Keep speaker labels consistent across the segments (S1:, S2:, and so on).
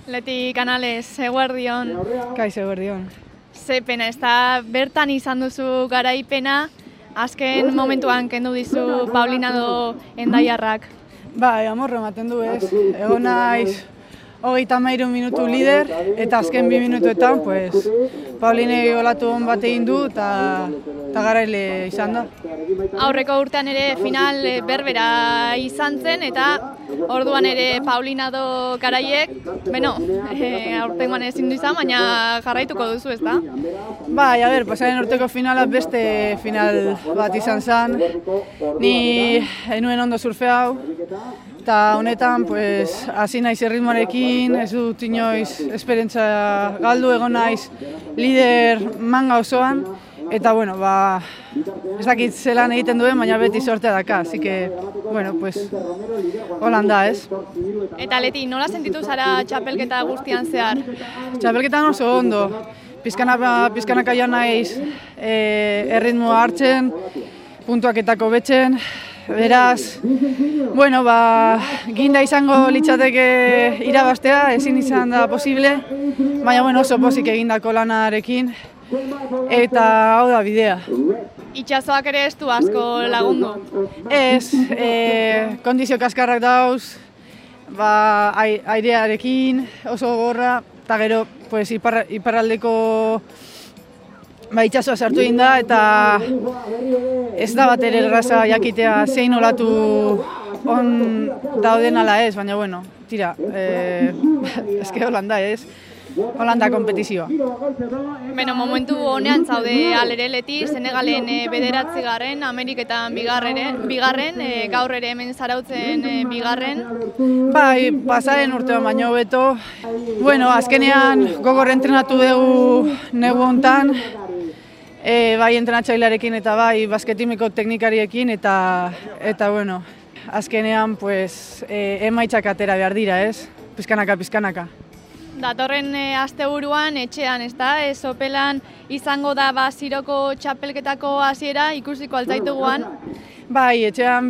S1: Leti Canales, eguerdion.
S2: Kaixo, eguerdion.
S1: Ze pena, ez da bertan izan duzu garaipena, azken momentuan kendu dizu Paulinado Endaiarrak.
S2: Bai, amorro ematen du ez. Egon naiz 33 minutu lider, eta azken 2 minutuetan, pues, Pauline olatu hon bat egin du, eta garaile izan da.
S1: Aurreko urtean ere final berbera izan zen, eta orduan ere Paulinado garaiek, aurtengoan ezin du izan, baina jarraituko duzu, ez da?
S2: Bai, pasaren urteko finala beste final bat izan zen. Ni enuen ondo surfe hau, eta honetan hasi naiz erritmoarekin, ez dut inoiz esperientzia galdu, egon naiz lider manga osoan, eta ez dakit zelan egiten duen, baina beti sortea daka, así que, holan da, ez?
S1: Eta Leti, nola sentitu zara txapelketa guztian zehar?
S2: Txapelketan oso ondo, pizkanaka joan naiz erritmoa hartzen, puntuaketako betzen, beraz, ginda izango litzateke irabaztea, ezin izan da posible, baina oso pozik egindako lanarekin, eta hau da bidea.
S1: Itxasoak ere ez du asko lagundu?
S2: Ez, kondizio kaskarrak dauz, airearekin oso gogorra, eta gero iparraldeko itxasoa sartu egin da, eta ez da bat ere erraza jakitea zein olatu on dauden ala ez, baina tira, eske Holanda ez, Holanda kompetizioa.
S1: Momentu honean zaude alere Leti, Senegalen 9. Ameriketan bigarren, gaur ere hemen zarautzen bigarren.
S2: Bai, pasaren urtean baino hobeto. Azkenean gogor entrenatu dugu negu hontan, bai entrenatzailearekin eta bai basketimeko teknikariekin, eta azkenean emaitzak atera behar dira, ez? Pizkanaka.
S1: Datorren asteburuan etxean, ez da? Sopelan izango da Ziroko txapelketako hasiera, ikusiko altzaituguan?
S2: Bai, etxean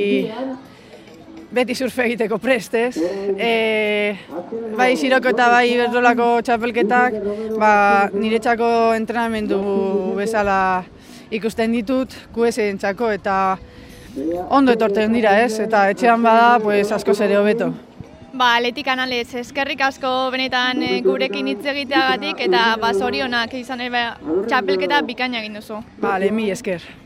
S2: beti surfe egiteko prest, ez? Bai Ziroko eta bai Iberdrolako txapelketak, niretzako entrenamendu bezala ikusten ditut, QS-entzako, eta ondo etortzen dira, ez? Eta etxean bada, askoz ere hobeto.
S1: Leti Canales, eskerrik asko benetan gurekin hitz egiteagatik, eta zorionak izan txapelketa bikaina egin duzu.
S2: Mil esker.